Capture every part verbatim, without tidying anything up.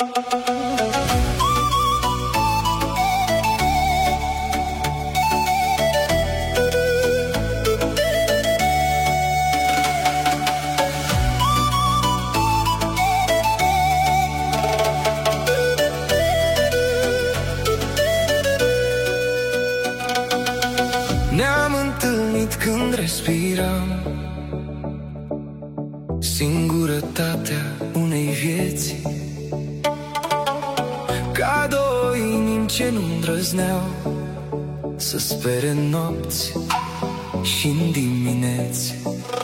Ne-am întâlnit când respiram singurătatea unei vieți, ca două inimi ce nu îndrăzneau să spere nopți și-n dimineți.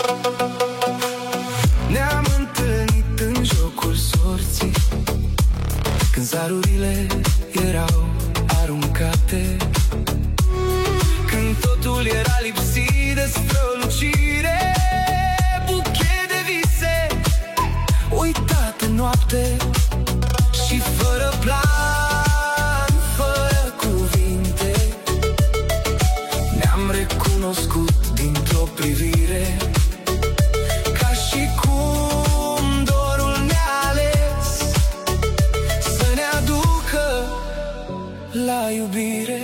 Ne-am întâlnit în jocul sorții, când zarurile erau aruncate, când totul era lipsit de strălucire, buchet de vise uitate noapte și fără plan, fără cuvinte. Ne-am recunoscut dintr-o privire, ca și cum dorul ne-a ales să ne aducă la iubire.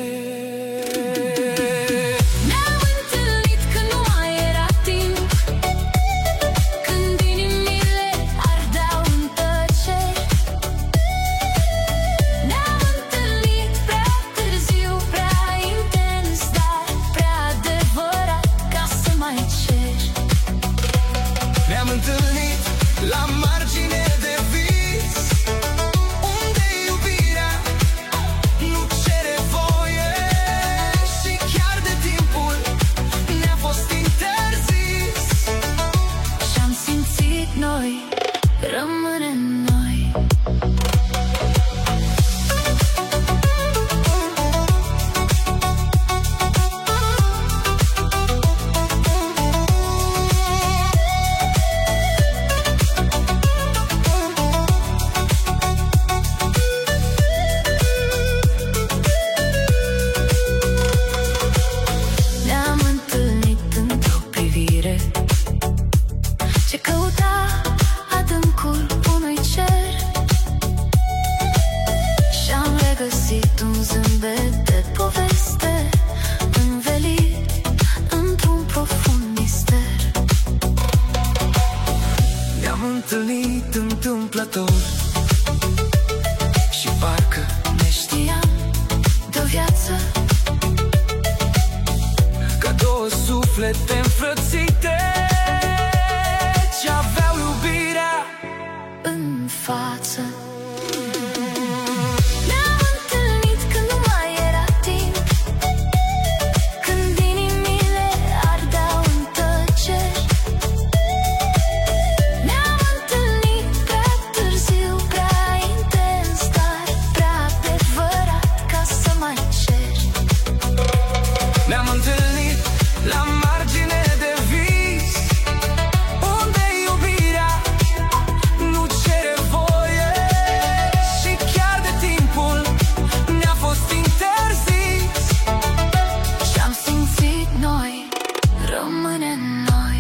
Ne-am întâlnit la margine de vis, unde iubirea nu cere voie și chiar de timpul ne-a fost interzis. Și-am simțit noi, rămâne în noi. Ce căuta adâncul unui cer, și-am regăsit un zâmbet de poveste, învelit într-un profund mister. Ne-am întâlnit întâmplător și parcă ne știam de-o viață, ca două suflete înfrățite ce aveau iubirea în față. Ne-am întâlnit când nu mai era timp, când inimile ardeau în tăceri. Ne-am întâlnit prea târziu, prea intens, dar prea adevărat ca să mai ceri. Ne-am întâlnit la margine de vis, unde iubirea nu cere voie și chiar de timpul ne-a fost interzis. Și-am simțit noi, rămâne în noi.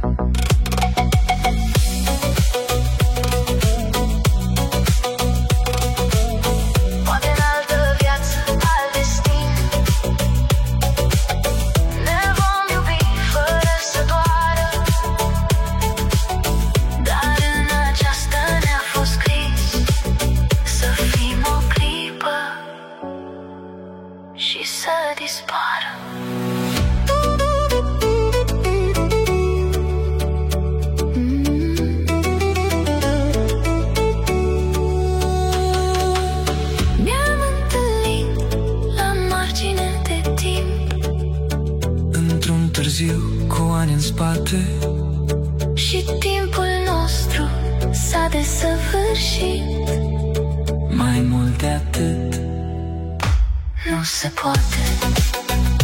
Poate în altă viață, alt destin, ne vom iubi fără să doară, dar în aceasta ne-a fost scris să fim o clipă și să dispară. Ne-am întâlnit la margine de timp, Într-un târziu cu ani în spate, și timpul nostru s-a desăvârșit. mai mult de atât Nu se poate.